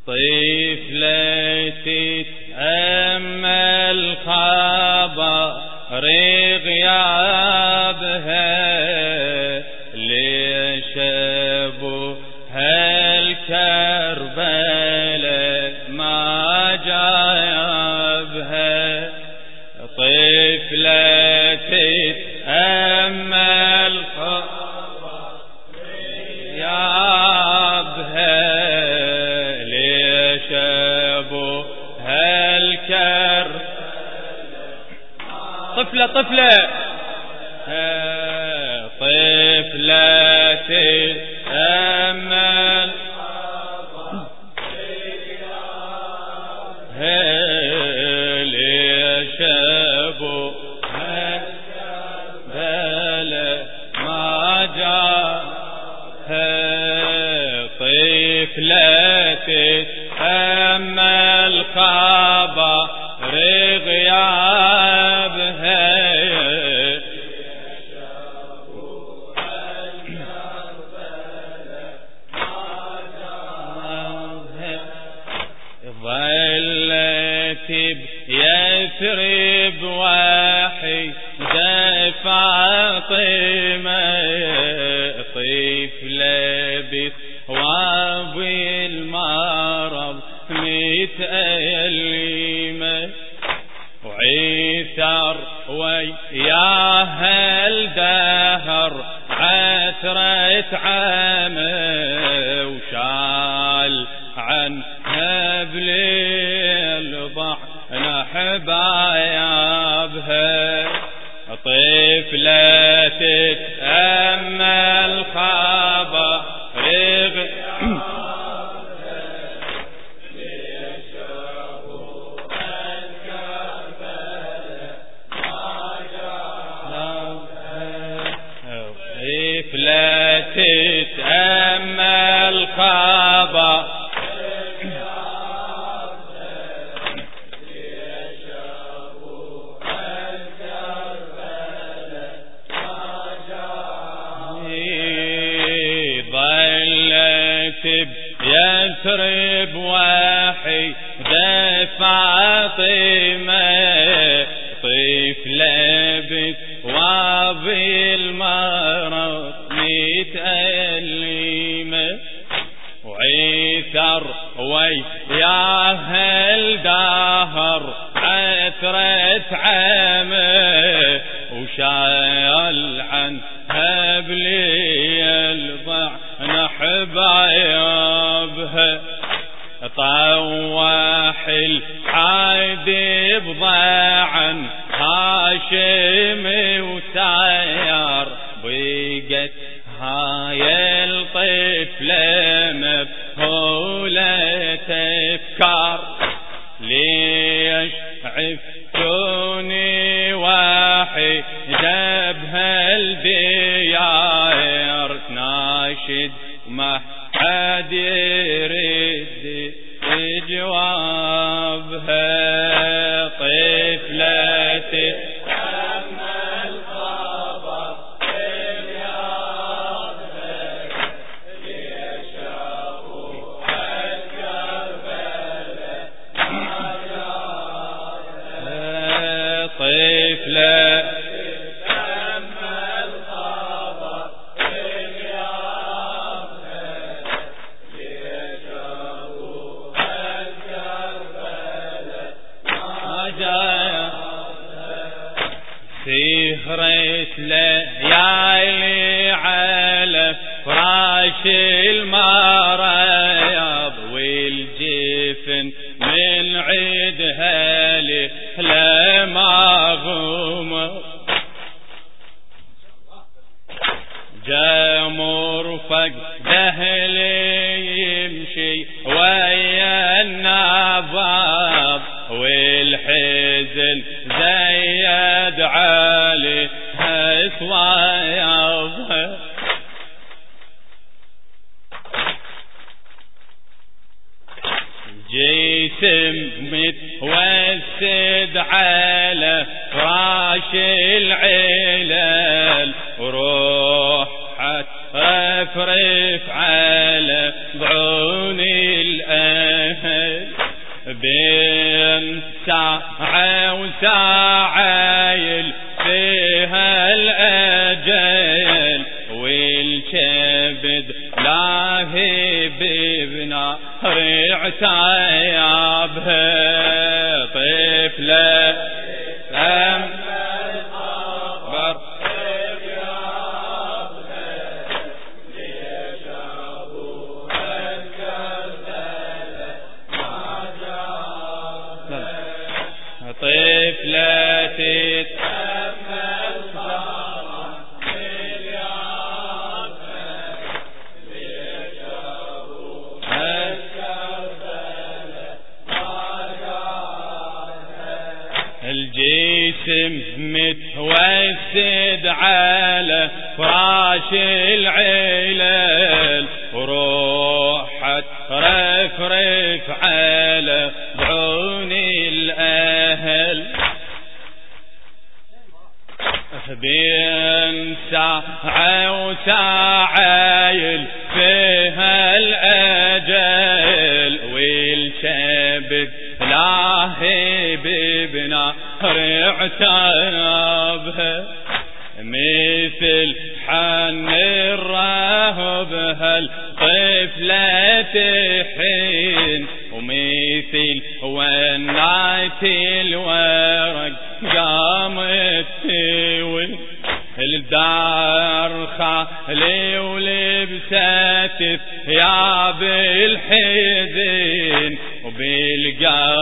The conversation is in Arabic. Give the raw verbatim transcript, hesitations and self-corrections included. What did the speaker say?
طفلة تتأمل خبر غيابها، ليش ابوها الكربلاء ما جابها؟ طفلة تتأمل خبر غيابها، ليش ابوها الكربلاء طفلة طفلة طفلة تتأمل ليش ابوها الكربلاء ما جابها؟ طفلة تتأمل خبر غيابها، ظلت بيثرب وحيدة فاطمة، طفلة بثواب المرض متألمة، وعيثر وياها الدهر عثرة عامه، وشال عنها بليل ضعن حبايبها. طفلة تتأمل خبر طفلة تتأمل خبر يثرب وحيدة فاطمة، طفلة بثواب المرض متألمة، وعيثر وياها الدهر عثرة عامه، وشال عنها بليل ضعن حبايبها. طواح الحادي بضاعا هاشم وساير، بقت هاي الطفلة مبهولة تفكار، ليش عفتوني واحدة بهالديار، ناشد ما حد يرد جوابها. طفلة تتأمل خبر غيابها، ليش ابوها الكربلاء ما جابها؟ طفلة سهرت ليالي على فراش المريض، والجفن من عدها لما غمر، جا مرفق دهلي يمشي ويا النبض، والحزن زيد عليها ثوابها. جسم متوسد على فراش العلل، وروح حتى افرف على ضعون الأهل، بين ساعة وساعة فيها الأجل والكبد لاهي ببنا عتيابها طفلة أم طفلة تتأمل صارت مليارها ليشابوها الكربلاء راجعها الجسم متوسد على فراش العلل وروحت رفرف على بعون الأهل بين ساعة وساعة فيها الأجل والكبد لاهي ببنا عتابها مثل حن الرهب هالطفلة تحين ومثل ونعت الورق قامت تسوي الدار خالي ولبست ثياب الحزن وبالقلب